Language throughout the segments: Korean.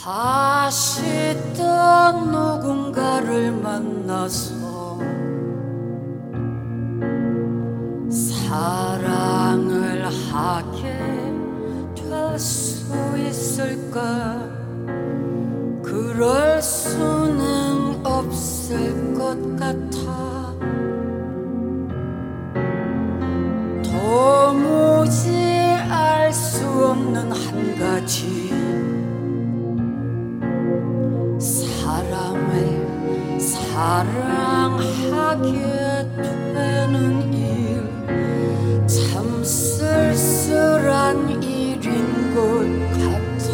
다시 또 누군가를 만나서 사랑을 하게 될 수 있을까? 그럴 수는 없을 것 같아. 도무지 알 수 없는 한 가지, 사람을 사랑하게 되는 일, 참 쓸쓸한 일인 것 같아.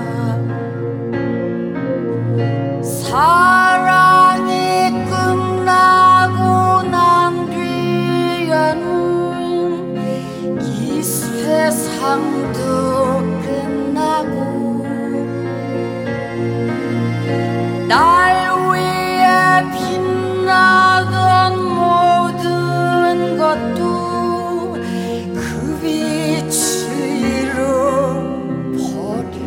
사랑이 끝나고 난 뒤에는 이 세상도 끝나고 날 위해 빛나던 모든 것도 그 빛을 잃어버려.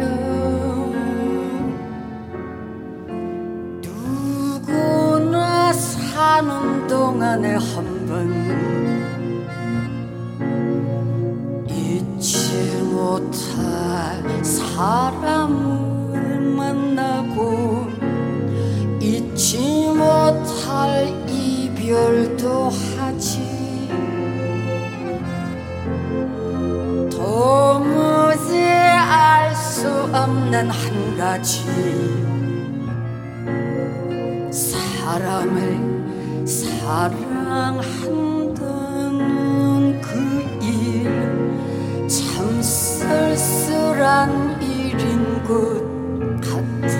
누구나 사는 동안에 한 번 잊지 못할 사람을 만나고 잊지 못할 이별도 하지. 도무지 알 수 없는 한 가지, 사람을 사랑한다는 그 일, 참 쓸쓸한 일인 것 같아.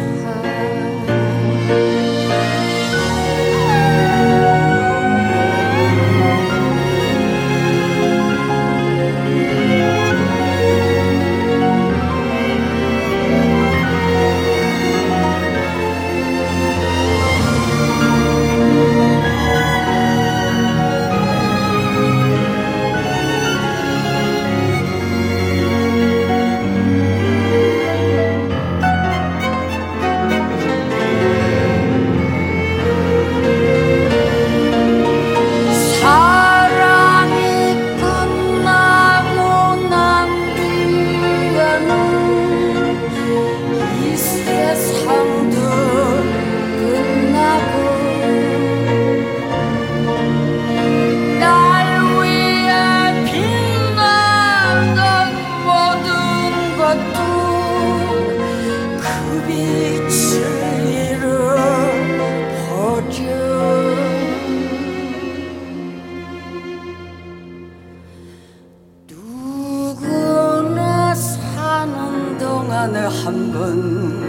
누구나 사는 동안에 한 번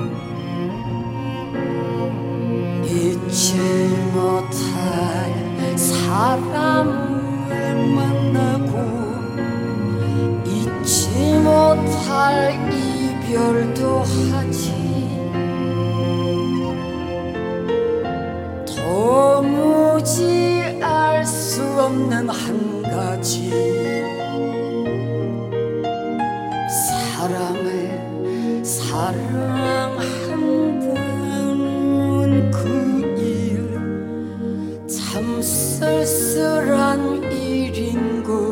잊지 못할 사람을 만나고 잊지 못할 이별도 하지. 도무지 알 수 없는 한 가지, 사람을 사랑한다는 그 일, 참 쓸쓸한 일인 것